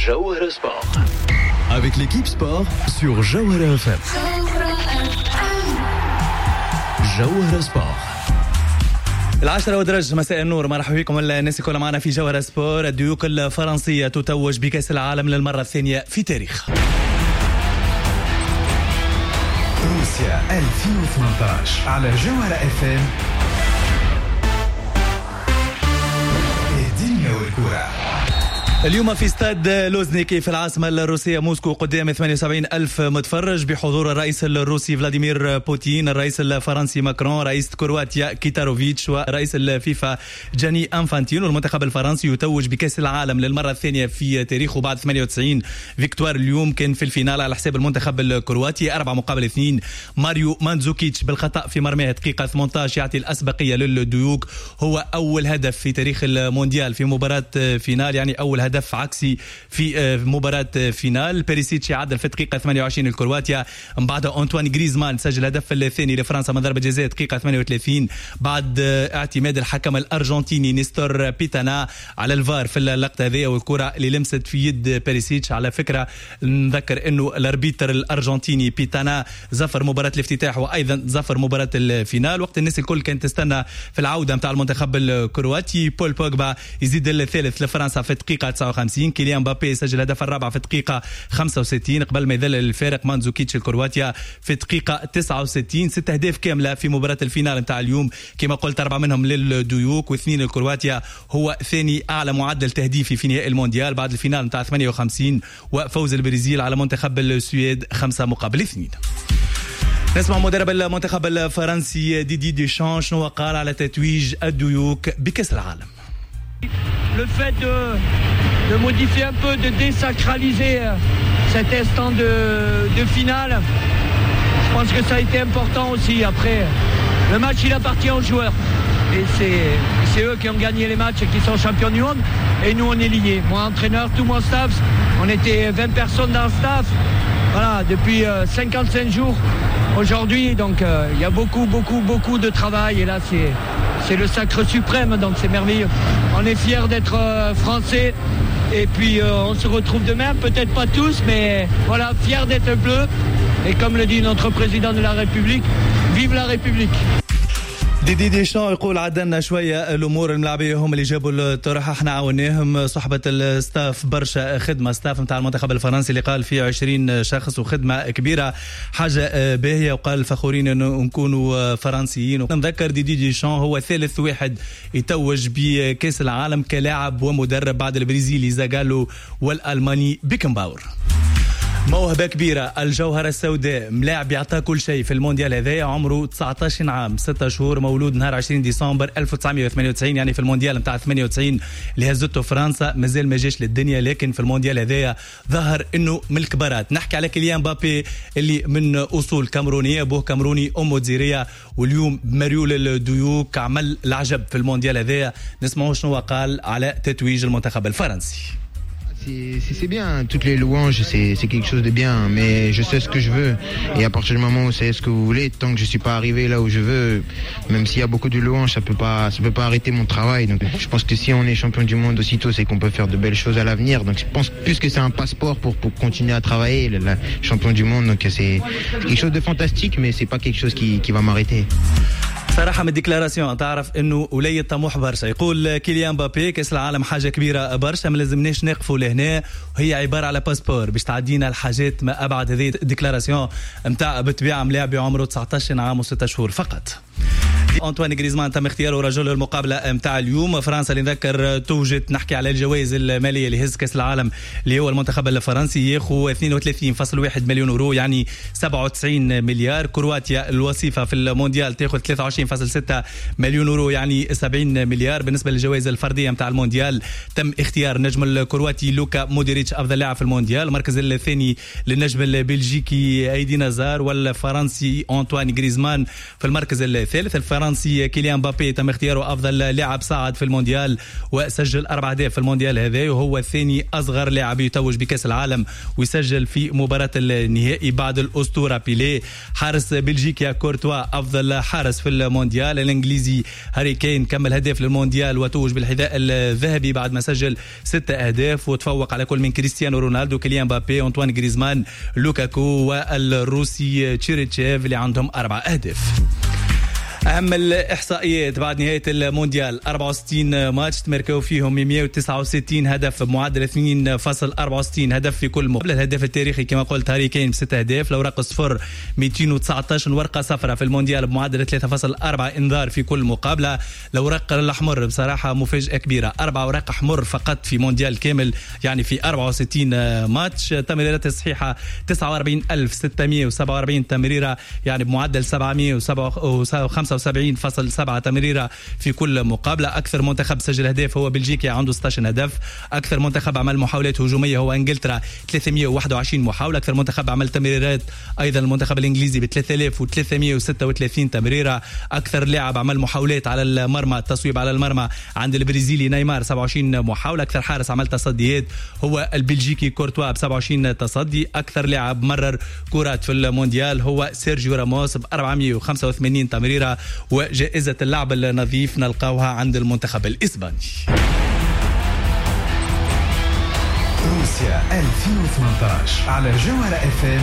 Jawhara Sport. Avec l'équipe sport sur Jawhara FM. Jawhara Sport. 10:00 مساء النور، مرحبا بكم الناس كلها معنا في جوهرة سبور. الديوك الفرنسية تتوج بكأس العالم للمرة الثانية في تاريخ روسيا 2018 على جوهرة FM. الدنيا والكرة اليوم في استاد لوزنيكي في العاصمة الروسية موسكو قدام 78,000 متفرج بحضور الرئيس الروسي فلاديمير بوتين، الرئيس الفرنسي ماكرون، رئيس كرواتيا كيتاروفيتش، ورئيس الفيفا جاني أنفانتينو. المنتخب الفرنسي يتوج بكأس العالم للمرة الثانية في تاريخه بعد 98 فيكتوار. اليوم كان في الفينال على حساب المنتخب الكرواتي 4-2. ماريو مانزوكيتش بالخطأ في مرماه دقيقة 18 يعطي الأسبقية للديوك. هو أول هدف في تاريخ المونديال في مباراة فينال، يعني أول هدف عكسي في مباراة فينال. بيريسيتش يعدل في دقيقة 28 الكرواتيا، من بعدها أنطوان غريزمان سجل الهدف الثاني لفرنسا من ضربة جزاء دقيقة 38 بعد اعتماد الحكم الأرجنتيني نيستور بيتانا على الفار في اللقطة هذه، والكرة اللي لمست في يد بيريسيتش. على فكرة نذكر انه الاربيتر الأرجنتيني بيتانا زفر مباراة الافتتاح وايضا زفر مباراة الفينال. وقت الناس الكل كانت تستنى في العودة متاع المنتخب الكرواتي. بول بوجبا يزيد الثالث لفرنسا في دقيقة 59. كيليان مبابي سجل الهدف الرابع في دقيقة 65 قبل ما يذلل الفارق مانزوكيتش الكرواتيا في دقيقة 69. 6 أهداف كاملة في مباراة الفينال نتاع اليوم، كما قلت 4 منهم للديوك و2 الكرواتيا. هو ثاني أعلى معدل تهديفي في نهائي المونديال بعد الفينال نتاع 58 وفوز البرازيل على منتخب السويد 5-2. نسمع مدرب المنتخب الفرنسي ديدي ديشان شنو قال على تتويج الديوك بكأس العالم. Le fait de modifier un peu, de désacraliser cet instant de finale, je pense que ça a été important aussi. Après, le match il appartient aux joueurs et c'est eux qui ont gagné les matchs et qui sont champions du monde, et nous on est liés. Moi entraîneur, tout mon staff, on était 20 personnes dans le staff, voilà, depuis 55 jours aujourd'hui, donc il y a beaucoup de travail, et là c'est le sacre suprême, donc c'est merveilleux. On est fiers d'être français, et puis on se retrouve demain, peut-être pas tous, mais voilà, fiers d'être bleu, et comme le dit notre président de la République, vive la République. ديدي ديشان يقول عدلنا شوية الأمور، الملاعبية هم اللي جابوا الطرح، احنا عاوناهم. صحبة الستاف برشا خدمة، ستاف متاع المنتخب الفرنسي اللي قال فيه 20 شخص وخدمة كبيرة، حاجة باهية، وقال فخورين أنه نكونوا فرنسيين. نذكر ديدي ديشان هو ثالث واحد يتوج بكأس العالم كلاعب ومدرب بعد البرازيلي زاغالو والألماني بيكنباور. موهبة كبيرة، الجوهرة السوداء، ملاعب يعطى كل شيء في المونديال هذايا. عمره 19 عام 6 شهور، مولود نهار 20 ديسمبر 1998، يعني في المونديال نتاع 98 اللي هزته فرنسا مازال ما جاش للدنيا، لكن في المونديال هذايا ظهر انه من الكبارات. نحكي على كيليان مبابي اللي من اصول كامرونيه، ابوه كامروني امه جزيريه، واليوم مريول الديوك عمل العجب في المونديال هذايا. نسمعوا شنو قال على تتويج المنتخب الفرنسي. C'est bien, toutes les louanges, c'est quelque chose de bien, mais je sais ce que je veux, et à partir du moment où c'est ce que vous voulez, tant que je suis pas arrivé là où je veux, même s'il y a beaucoup de louanges, ça peut pas arrêter mon travail. Donc je pense que si on est champion du monde aussitôt, c'est qu'on peut faire de belles choses à l'avenir. Donc je pense plus que c'est un passeport pour continuer à travailler, le champion du monde. Donc c'est quelque chose de fantastique, mais c'est pas quelque chose qui va m'arrêter. صراحة من الديكلاراسيون تعرف انه ولي طموح برشا. يقول كيليان مبابي كأس العالم حاجة كبيرة برشا، ما لازمناش نقفوا لهنا، وهي عبارة على باسبور باش تعدينا الحاجات ما أبعد. هذه الديكلاراسيون متاع بتبيع ملاعب عمره 19 عام و6 شهور فقط. أنطوان غريزمان تم اختياره رجل المقابلة متاع اليوم. فرنسا اللي نذكر توجد، نحكي على الجوائز المالية اللي هز كأس العالم اللي هو المنتخب الفرنسي ياخو 32.1 مليون يورو، يعني 97 مليار. كرواتيا الوصيفة في المونديال تاخذ 23.6 مليون يورو، يعني 70 مليار. بالنسبة للجوائز الفردية متاع المونديال تم اختيار النجم الكرواتي لوكا مودريتش أفضل لاعب في المونديال، المركز الثاني للنجم البلجيكي ايدي نازار، والفرنسي أنطوان غريزمان في المركز الثالث. الفرنسي الفرنسي كيليان مبابي تم اختياره أفضل لاعب صاعد في المونديال وسجل 4 أهداف في المونديال هذا، وهو الثاني أصغر لاعب يتوج بكأس العالم ويسجل في مباراة النهائي بعد الأسطورة بيليه. حارس بلجيكا كورتوا أفضل حارس في المونديال. الإنجليزي هاري كين كمل هداف للمونديال وتوج بالحذاء الذهبي بعد ما سجل 6 أهداف وتفوق على كل من كريستيانو رونالدو، كيليان مبابي، أنطوان غريزمان، لوكاكو والروسي تشيريتشيف اللي عندهم 4 أهداف. أهم الإحصائيات بعد نهاية المونديال: 64 ماتش تمركوا فيهم 169 هدف بمعدل 2.64 هدف في كل مقابلة. الهدف التاريخي كما قلت هاري كين ب6 أهداف. الأوراق الصفر 219 ورقة صفراء في المونديال بمعدل 3.4 إنذار في كل مقابلة. الأوراق الأحمر بصراحة مفاجأة كبيرة، 4 أوراق أحمر فقط في مونديال كامل، يعني في 64 ماتش. تمريرات الصحيحة 49647 تمريرة، يعني بمعدل 775.7 تمريرة في كل مقابلة. أكثر منتخب سجل أهداف هو بلجيكا عنده 16 هدف. أكثر منتخب عمل محاولات هجومية هو إنجلترا 321 محاولة. أكثر منتخب عمل تمريرات أيضا المنتخب الإنجليزي ب 3336 تمريرة. أكثر لاعب عمل محاولات على المرمى، التصويب على المرمى، عند البرازيلي نيمار 27 محاولة. أكثر حارس عمل تصديات هو البلجيكي كورتوا ب 27 تصدي. أكثر لاعب مرر كرات في المونديال هو سيرجيو راموس ب 485 تمريرة. وجائزة اللعب النظيف نلقاوها عند المنتخب الإسباني. روسيا 2018 على جوهرة FM.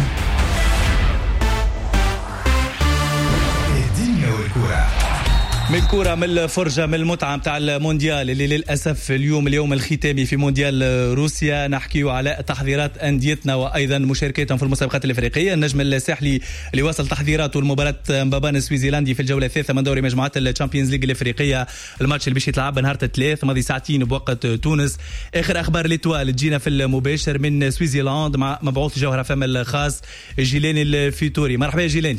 الدنيا والكرة من الكرة، من الفرجة، من المتعة متاع المونديال اللي للأسف اليوم الختامي في مونديال روسيا. نحكيو على تحضيرات أنديتنا وأيضا مشاركتهم في المسابقات الإفريقية. النجم الساحلي اللي وصل تحضيراته لمباراة مبابان السويزيلندي في الجولة الثالثة من دوري مجموعات الشامبيونز ليج الإفريقية. الماتش اللي باش يتلعب نهار 3 ماضي ساعتين بوقت تونس. آخر أخبار الإتوال تجينا في المباشر من سويزيلاند مع مبعوث جوهرة فم الخاص جيلاني الفيتوري. مرحبا يا جيلاني.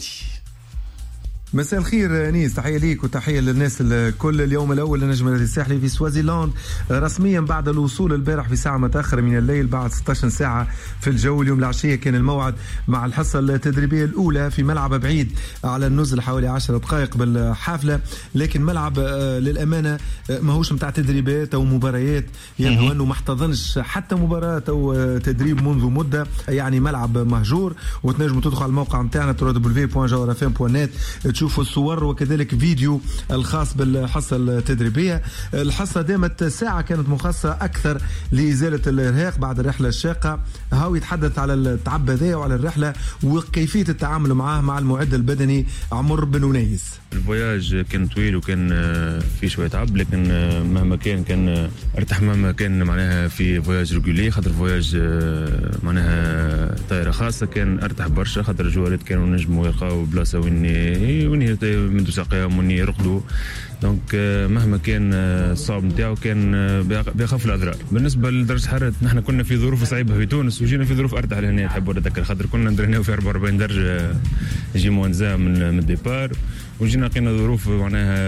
مساء الخير نيس، تحية ليك وتحية للناس الكل. اليوم الأول لنجم الساحلي في سوازيلاند رسميا بعد الوصول البارح في ساعة متأخرة من الليل بعد 16 ساعة في الجو. اليوم العشية كان الموعد مع الحصة التدريبية الأولى في ملعب بعيد على النزل حوالي 10 دقائق بالحافلة، لكن ملعب للأمانة ماهوش متاع تدريبات أو مباريات، يبدو أنه ما احتضنش حتى مباراة أو تدريب منذ مدة، يعني ملعب مهجور. وتنجموا تدخل على الموقع متاعنا www.jawarafm.net تشوفوا الصور وكذلك فيديو الخاص بالحصة التدريبية. الحصة دامت ساعة، كانت مخصصة أكثر لإزالة الإرهاق بعد الرحلة الشاقة. هاو يتحدث على التعب هذا وعلى الرحلة وكيفية التعامل معاه مع المعد البدني عمر بن ونيس. الفواياج كان طويل وكان في شوية تعب، لكن مهما كان ارتاح مهما كان معناها في فواياج ريغولي، خاطر فواياج معناها طائرة خاصة كان ارتاح برشا، خاطر الجوارات كانوا نجموا يلقاو بلاصة وين من ساقيهم وين يرقدوا. دونك مهما كان الصعب نتاعو كان بيخاف الاضرار. بالنسبه لدرجه حراره نحن كنا في ظروف صعيبه في تونس وجينا في ظروف ارتاح لهنا، تحب ولا تذكر، خاطر كنا ندرناو في 44 درجه جي موانزا من الديبار، وجينا لقينا ظروف معناها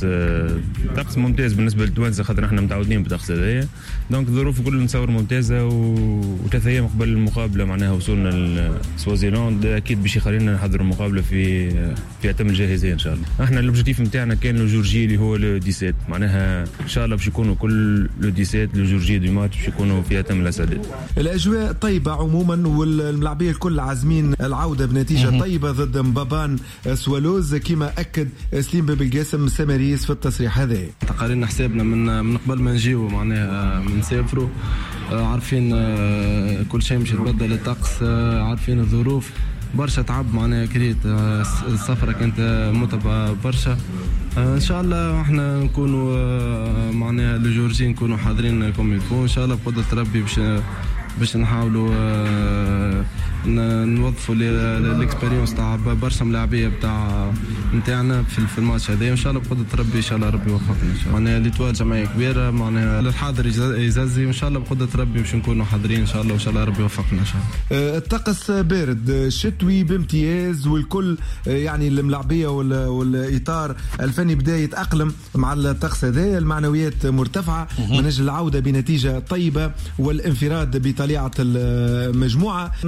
طقس ممتاز بالنسبه للتوانسه، خاطر احنا متعودين بالطقس هذايا. دونك الظروف كل نتصور ممتازه. وثلاث ايام قبل المقابله معناها وصلنا لسوازيلاند، اكيد باش يخلينا نحضر المقابله في اتم الجاهزيه ان شاء الله. احنا الاوبجيكتيف نتاعنا كان لو جورجي اللي هو لو 17، معناها ان شاء الله باش يكونوا كل لو 17 لو جورجي دو ماتش باش يكونوا في اتم الاسعدات. الاجواء طيبه عموما، والملاعبيه الكل عازمين العوده بنتيجه طيبه ضد مبابان سوالوز، كما اكد سليم باب القاسم سماريس في التصريح هذا. تقاريرنا حسابنا من قبل ما نجيو معناها منسافروا، عارفين كل شيء مش يتبدل الطقس، عارفين الظروف، برشا تعب معناها كريت السفرة كانت متعبة برشا. ان شاء الله احنا نكونوا معناها الجورجين نكونوا حاضرين كم يكون ان شاء الله بقدرة ربي باش نحاولوا نوظفوا الاكسبيرينس تاع برشا ملاعبيه نتاعنا في الماتش هذا، وان شاء الله بقدرة ربي ان شاء الله ربي يوفقنا ان شاء الله. معناها ليتوال جمعيه كبيره، معناها الحاضر يززي، وان شاء الله بقدرة ربي باش نكونوا حاضرين ان شاء الله، وان شاء الله ربي يوفقنا ان شاء الله. الطقس بارد شتوي بامتياز، والكل يعني الملاعبيه والاطار الفني بدا يتاقلم مع الطقس هذا. المعنويات مرتفعه من اجل العوده بنتيجه طيبه والانفراد بطليعه المجموعه. نعطيو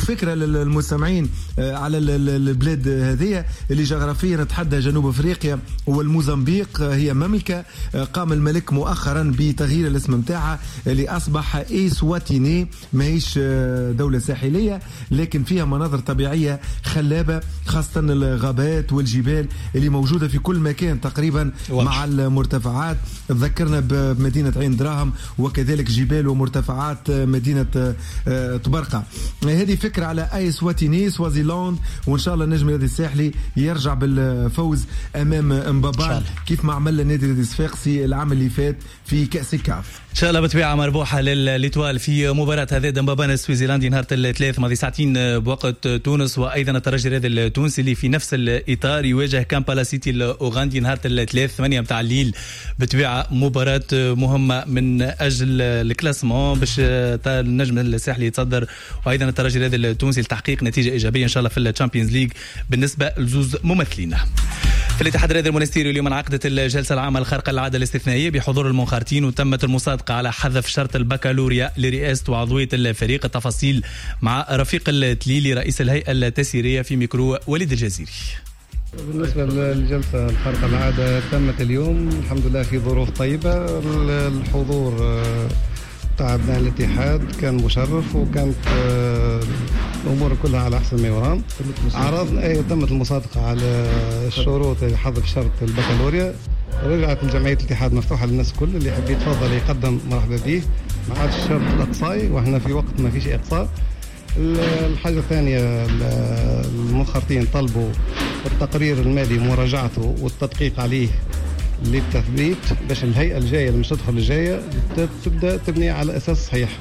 وفكره للمستمعين على البلاد هذه اللي جغرافيا تحدى جنوب افريقيا والموزمبيق هي مملكه قام الملك مؤخرا بتغيير الاسم نتاعها اللي اصبح إسواتيني. ماهيش دوله ساحليه لكن فيها مناظر طبيعيه خلابه، خاصه الغابات والجبال اللي موجوده في كل مكان تقريبا مع المرتفعات. تذكرنا بمدينه عين دراهم وكذلك جبال ومرتفعات مدينه طبرقه. هذه فكره على إسواتيني سوازيلاند، وان شاء الله النجم الرياضي الساحلي يرجع بالفوز امام امبابان كيف ما عمل النادي الرياضي الصفاقسي العام اللي فات في كاس الكاف. ان شاء الله بتبيعه مربوحه للإيطوال في مباراه هذا امبابان السويسرلندي نهار الثلاث ماضي ساعتين بوقت تونس، وايضا الترجي الرياضي التونسي اللي في نفس الاطار يواجه كامبالا سيتي الاوغندي نهار الثلاث 8 متاع الليل. بتبيعه مباراه مهمه من اجل الكلاسمون باش النجم الساحلي يتصدر، وايضا الترجي الرياضي التونسي لتحقيق نتيجه ايجابيه ان شاء الله في الشامبيونز ليج بالنسبه لزوز ممثلين. في الاتحاد الرياضي المونستيري اليوم انعقدت الجلسه العامه الخارقه العاده الاستثنائيه بحضور المنخرطين، وتمت المصادقه على حذف شرط البكالوريا لرئاسه وعضويه الفريق. التفاصيل مع رفيق التليلي رئيس الهيئه التسييريه في ميكرو وليد الجزيري. بالنسبة للجلسة الخارقة العادة تمت اليوم الحمد لله في ظروف طيبة. الحضور تاع أبناء الاتحاد كان مشرف، وكانت الأمور كلها على أحسن ما يرام. تمت المصادقة على الشروط حذف شرط البكالوريا. رجعت الجمعية الاتحاد مفتوحة للناس كل اللي يحب يتفضل يقدم مرحبا به، ما عادش الشرط الإقصائي وإحنا في وقت ما فيش إقصاء. الحاجة الثانية المنخرطين طلبوا التقرير المالي مراجعته والتدقيق عليه للتثبيت باش الهيئة الجاية اللي مش تدخل الجاية تبدأ تبني على أساس صحيح.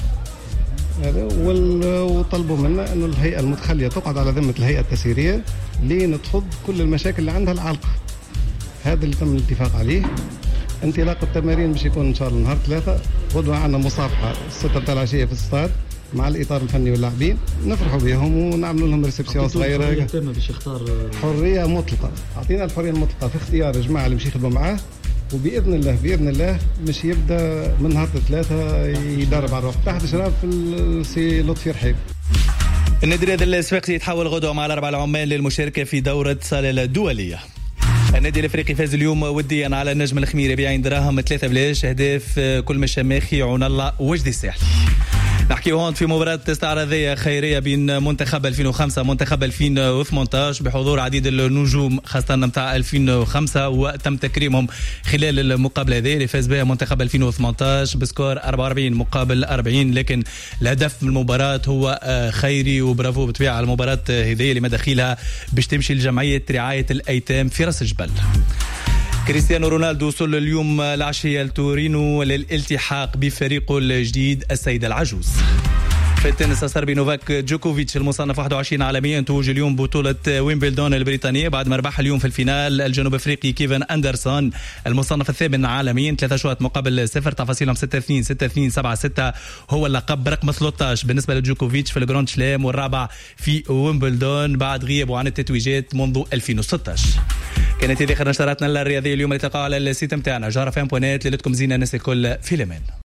وطلبوا منا أن الهيئة المتخلية تقعد على ذمة الهيئة التسييرية لنتفض كل المشاكل اللي عندها العالقة. هذا اللي تم الاتفاق عليه. انطلاق التمارين باش يكون إن شاء الله نهار 3. غدوة عندنا مصافحة 6 تاع العشية في الاستاد مع الإطار الفني واللاعبين، نفرحوا بهم ونعملوا لهم ريسبسيون صغيرة. حرية مطلقة، أعطينا الحرية المطلقة في اختيار الجماعة اللي مش يخدموا معاه، وبإذن الله مش يبدأ من نهار 3 يدرب على الروح تحت إشراف السي لطفي رحيب. النادي الرياضي الصفاقسي يتحول غدوة مع الأربع العمال للمشاركة في دورة صالة الدولية. النادي الافريقي فاز اليوم وديا على النجم الخميري بعين دراهم 3-0 اهداف كل مشاماخي عون الله وجدي الساحلي. نحكي هون في مباراة استعراضية خيرية بين منتخب 2005 ومنتخب 2018 بحضور عديد النجوم خاصة متاع 2005، وتم تكريمهم خلال المقابلة هذه اللي فاز بها منتخب 2018 بسكور 44-40. لكن الهدف من المباراة هو خيري، وبرافو بتبيع على المباراة هذه اللي مداخلها باش تمشي لجمعية رعاية الأيتام في راس الجبل. كريستيانو رونالدو وصل اليوم العشية لتورينو للالتحاق بفريقه الجديد السيدة العجوز. في التنس الصربي نوفاك جوكوفيتش المصنف 21 عالميا توج اليوم بطولة ويمبلدون البريطانية بعد ما ربح اليوم في الفينال الجنوب افريقي كيفن اندرسون المصنف الثامن عالميا 3 شوط مقابل 0. تفاصيلهم 6-2 6-2 7-6. هو اللقب رقم 13 بالنسبة لجوكوفيتش في الجراند سلام، والرابع في ويمبلدون بعد غيابه عن التتويجات منذ 2016. كانت هذه آخر نشراتنا الرياضية اليوم. اللي تلقاو على السيت متاعنا جارة فام بوانات. ليلتكم زينة الناس الكل في الأمان.